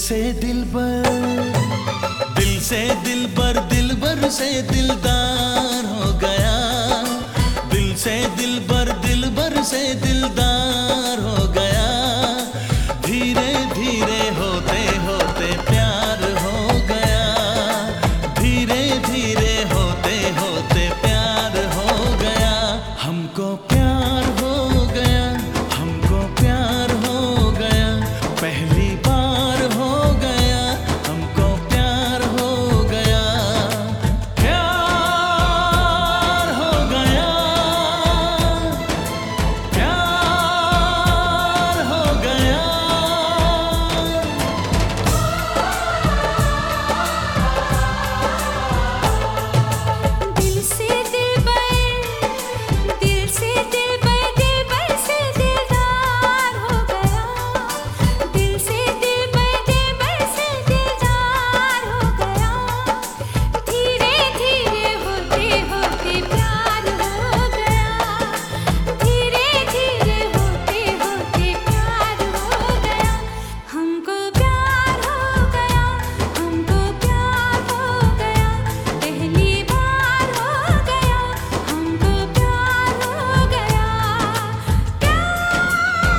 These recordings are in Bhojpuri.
से दिलबर, दिल से दिलबर, दिलबर से दिलदार हो गया। दिल से दिलबर, दिलबर से दिलदार हो गया। धीरे धीरे होते होते प्यार हो गया। धीरे धीरे होते होते प्यार हो गया। हमको प्यार हो गया, हमको प्यार हो गया। पहली बार हो गया, हमको प्यार हो गया। प्यार हो गया, प्यार हो गया। दिल से दिलबर, दिल से दिलबर, दिलबर से दिलदार हो गया। दिल से दिलबर, दिलबर से दिलदार हो गया। धीरे धीरे होते होते प्यार हो गया। धीरे धीरे होते होते प्यार हो गया। हमको प्यार हो गया, हमको प्यार हो गया। पहली बार हो गया, हमको प्यार हो गया। प्यार हो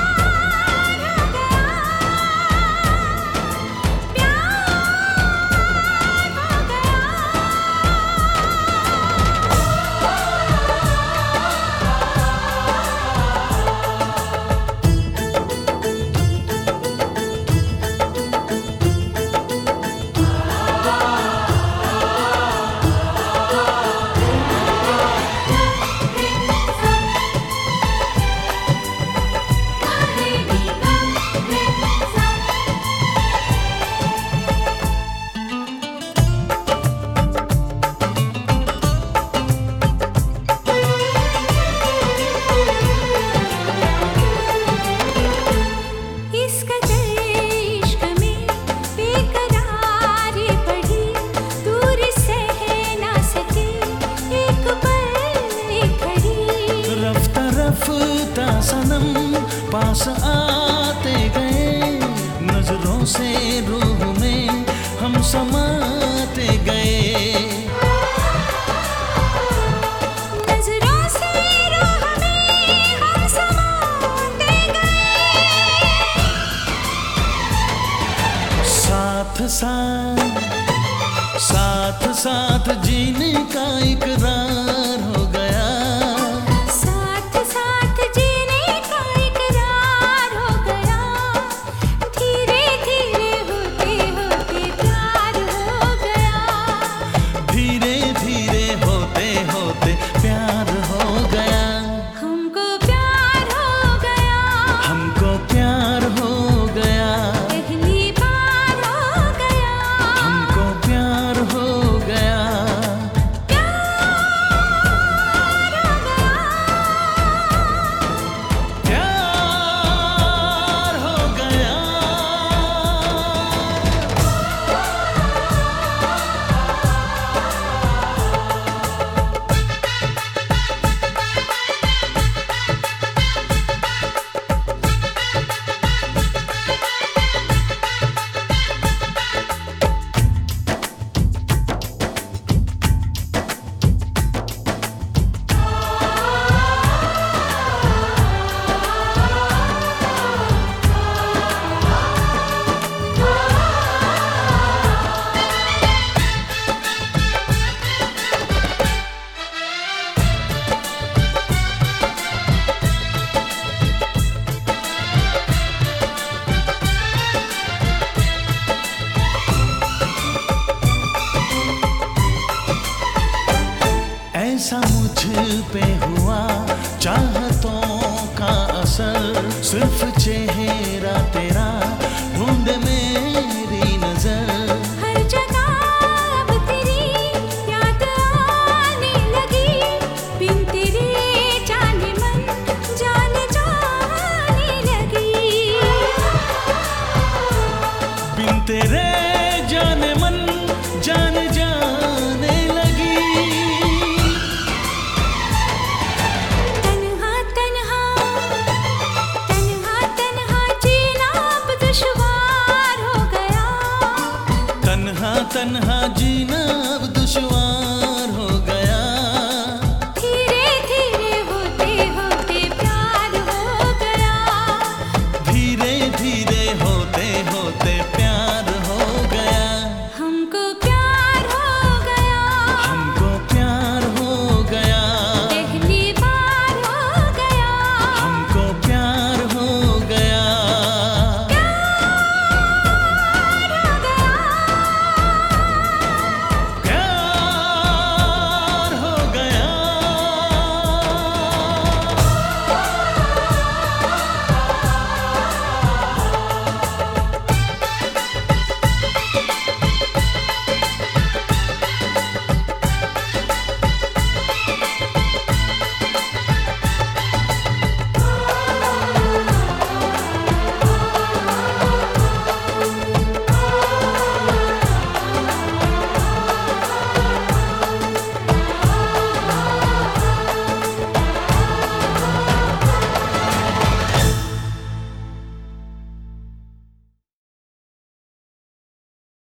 इस कदर इश्क में बेकरारी बढ़ी। दूर सह ना सके एक पल एक घड़ी। रफ्ता रफ्ता सनम पास आते गए। नजरों से रूह में हम समाते गए। नजरों से रूह में हम समाते गए। साथ साथ, साथ साथ जीने का इकरार हो गया। साथ साथ जीने का इकरार हो गया। धीरे धीरे होते होते प्यार हो गया। धीरे धीरे होते होते प्यार हो गया। हमको प्यार हो गया, हमको प्यार हो गया। पहली बार हो गया। हमको प्यार हो गया। प्यार हो गया। प्यार हो गया। ऐसा मुझ पे हुआ चाहतों का असर। सिर्फ चेहरा तेरा ढूंढ मेरी नजर। हर जगह अब तेरी याद आने लगी। बिन तेरे जाने मन जान जाने लगी। बिन तेरे जाने मन जान जाने लगी। तन्हा तन्हा, तन्हा तन्हा जी तन्हा जीना अब दुश्वार